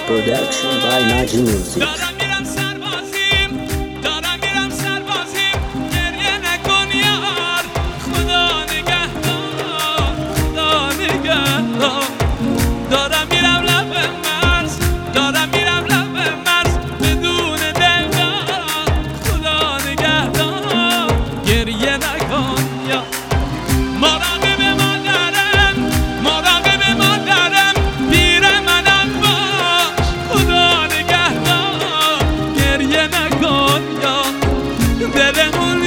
Production by Naji Music. دارم میرم سربازیم گریه نکن یار خدا نگهدار خدا نگهدار دارم میرم لب مرز بدون دلدار خدا نگهدار گریه نکن یار مراقب مادرم پیر منم باش خدا نگهدار گریه نکن یا دل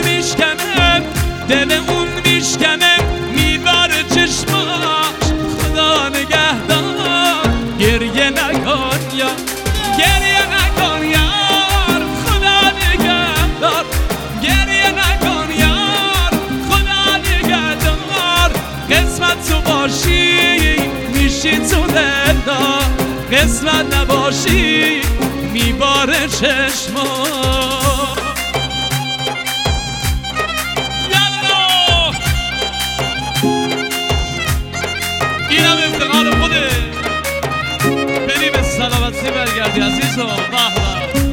اون میشکنه میباره چشماش خدا نگهدار گریه نکن یا گریه نکن یار خدا نگهدار گریه نکن یار خدا نگهدار قسمت تو باشی میشی تو دلدار قسمت نباشی میباره چشمات اینم افتقار خوده بری به سلامتی برگردی عزیزم به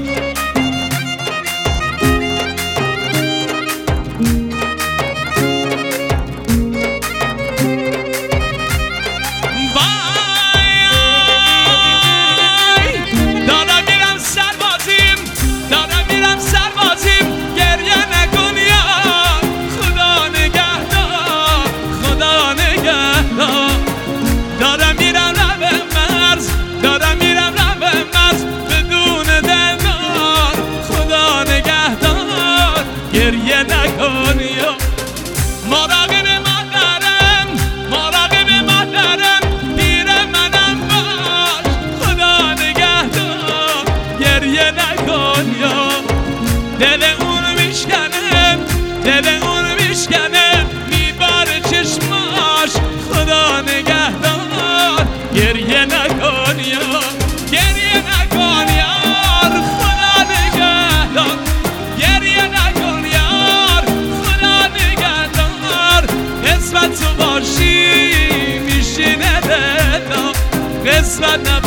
گریه نکن یا مراقب مادرم پیر منم باش خدا نگهدار گریه نکن یا دل اون میشکنه میباره چشماش خدا نگهدار گریه نکن یا گریه نکن یار خدا نگهدار گریه نکن قسمت تو باشی میشینه دلم قسمت